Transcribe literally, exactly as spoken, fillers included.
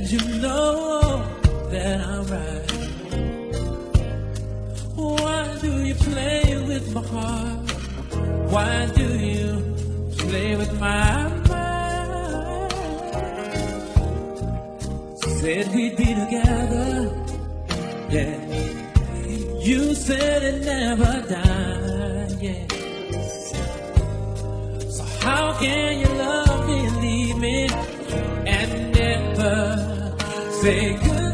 you know that I'm right. Why do you play with my heart? Why do you play with my mind? Said we'd be together, yeah. You said it never died, yeah. So how can you love me, leave me, and never say goodbye?